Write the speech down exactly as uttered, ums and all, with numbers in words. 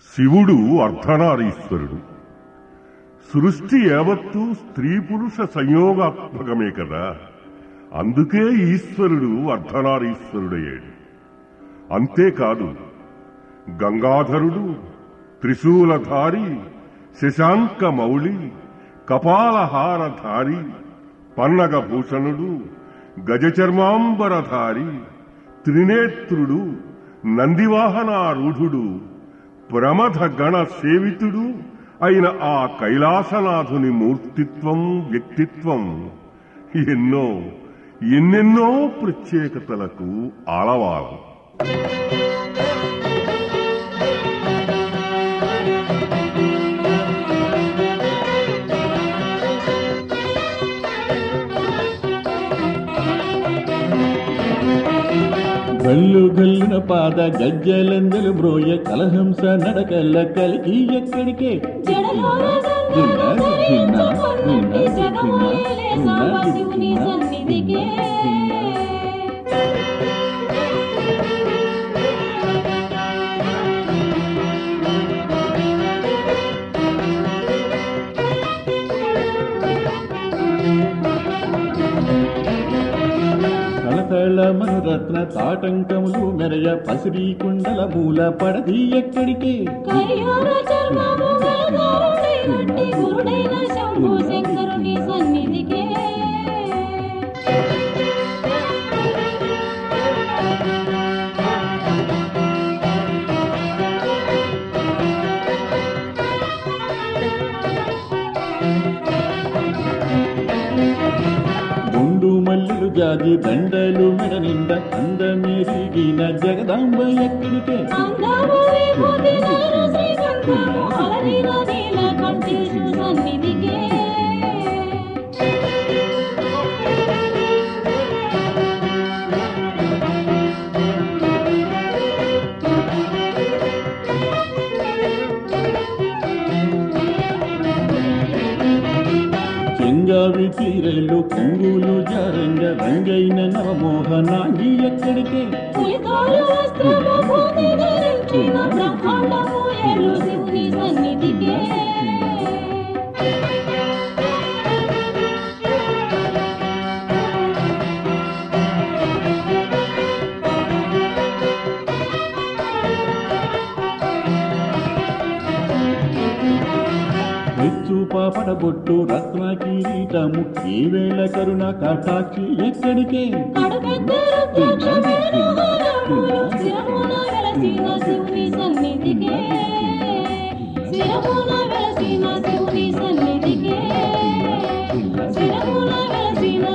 శివుడు అర్ధనారీశ్వరుడు. సృష్టి యావత్తు స్త్రీ పురుష సంయోగాత్మకమే కదా. అందుకే ఈశ్వరుడు అర్ధనారీశ్వరుడయ్యాడు. అంతేకాదు, గంగాధరుడు, త్రిశూలధారి, శశాంక మౌళి, కపాలహారధారి, పన్నగభూషణుడు, గజచర్మాంబరధారి, త్రినేత్రుడు, నందివాహనారూఢుడు, ప్రమథ గణ సేవితుడు అయిన ఆ కైలాసనాథుని మూర్తిత్వం, వ్యక్తిత్వం ఎన్నో ఎన్నెన్నో ప్రత్యేకతలకు ఆలవాలం. గల్లు గల్లున పాద గజ్జలందలు బ్రోయ కలహంస నడకల్ల కలిగి ఎక్కడికే మనురత్న తాటంకములు మెరయ పసిరి కుండల మూల పడది ఎక్కడికే శంకరుని సన్నిధికే మల్లులు జాజి దండలు మెడ నిండ అందమెరిగిన జగదాంబ ఎక్కడికే చెంగావి తీరెళ్ళు కుంగులు జారంగ రంగైన నవమోహనాంగి ఎక్కడికే శివుని సన్నిధికే పడబొట్టు రత్న కిరీటము ఈ వేళ కరుణ కటాక్షి ఎక్కడికే శివుని సన్నిధికే శివుని సన్నిధికే